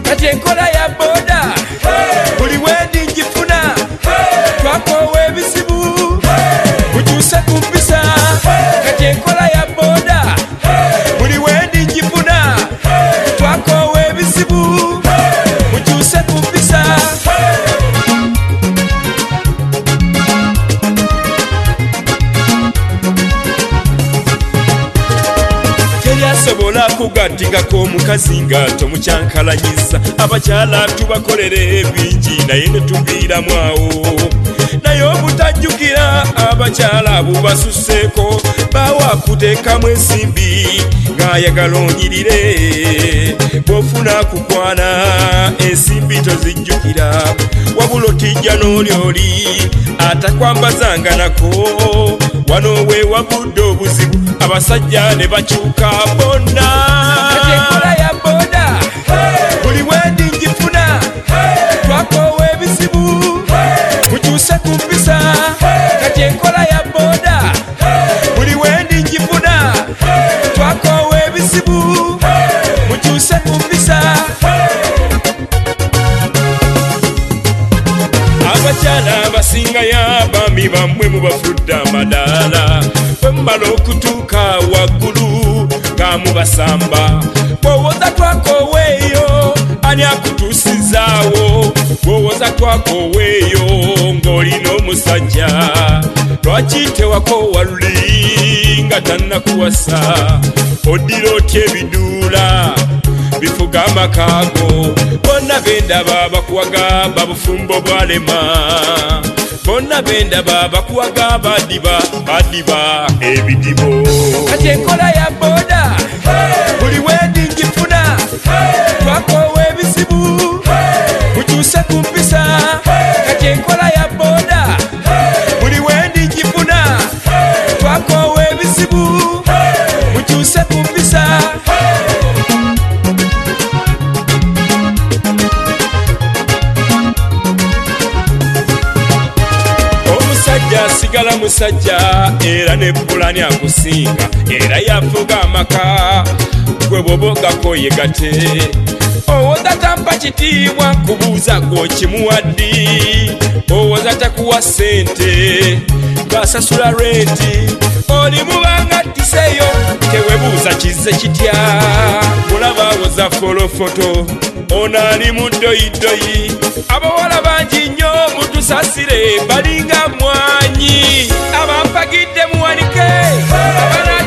kati enkola ya boda buli wendi njifuna twakowa ebizibu mukyuse ku mpisa kati enkola ya boda buli wendi njifuna twakowa ebizibu mukyuse ku mpisa teryasobola kugatingako omukazi nga tomukyankalanyiza abakyala tubakolera ebingi naye netuviiramu awo naye obutajjukira abakyala bubasuseeko bawakuteekamu ensimbi ng'ayagala onyirire bw'ofuna kukwana ensimbi tozijjukira wabula otijja n'olyoli atakwambazanganako wano weewavudde obuzibu abasajja ne bakyuka bonna kati enkola ya boda buli wendi njifuna twakowa ebizibu mukyuse ku mpisa kati enkola ya boda buli wendi njifuna twakowa ebizibu mukyuse ku mpisa abakyala abasingayo abaami bammwe mubafudde amadaala bwe mumala okutuuka waggulu nga mubasamba bw'owoza twakoweeyo ani akutuusizaawo bw'owoza twakoweeyo ng'olina omusajja lwaki tewakowa luli nga tannakuwasa oddira otya ebiduula bifuga amakaago bonna bendaba bakuwaga babufumbo bwalema bonna bendaba bakuwaga badiba ebidibo kati enkola ya boda buli wendi njifuna twakowa ebizibu mukyuse ku mpisa kati enkola ya boda buli wendi njifuna twakowa ebizibu mukyuse ku mpisa asigala musajja era nebbulani akusinga era yafuga amaka gwe bw'obogako yegate owoza tampa kitiibwa kubuuza gwokimuwaddi owoza takuwa ssente ngasasula renti oli mubanga tiseyo tewebuuza kizze kitya mulaba awoza folofoto ono ali mu ddoyidoyi abawala bangi nnyo mutusasire balinga mwanyi abampagidde muwanike abana